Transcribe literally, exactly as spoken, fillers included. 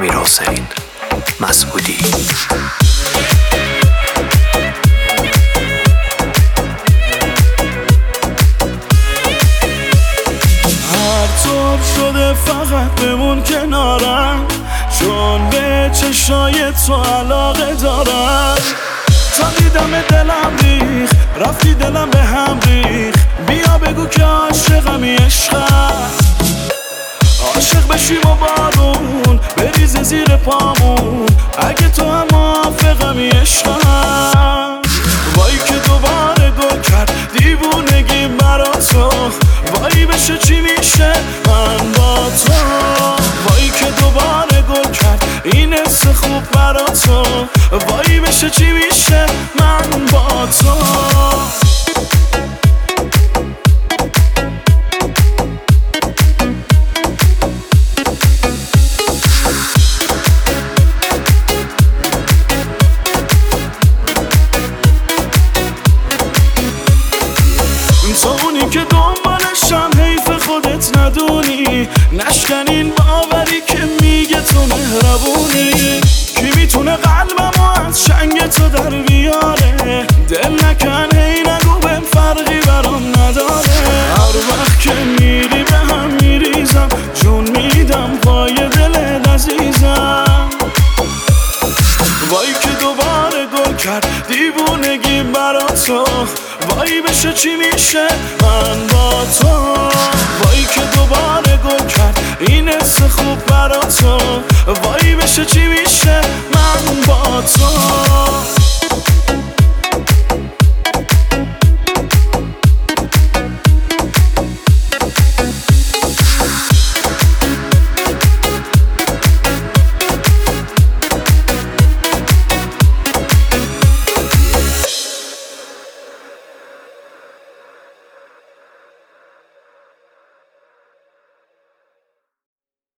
امیرحسین مسعودی. هر طور شده فقط بمون کنارم، چون به چشای تو علاقه دارم. تا دیدم دلم ریخ، رفتی دلم به هم ریخ. بیا بگو که عاشقمی عشقم، عاشق بشیم و بارون بریزه زیر پامون. اگه تو هم موافقمی عشقم، وای که دوباره گل کرد دیوونگی برا تو. وای بشه چی میشه من با تو، وای که دوباره گل کرد این حس خوب برا تو. وای بشه چی میشه من با تو. تو اونی که دنبالشم، حیف خودت ندونی. نشکنین باوری که میگه تو مهربونی. کی میتونه قلبمو از شنگ تو در بیاره؟ دل نکن هی نگو بهم فرقی برام نداره. هر وقت که میری به هم میریزم، جون میدم پای دلت عزیزم. وای که دوباره گل کرد دیوونگی برا تو. وای بشه چی میشه من با تو. وای که دوباره گل کرد این حس خوب برا تو. وای بشه چی میشه من با تو.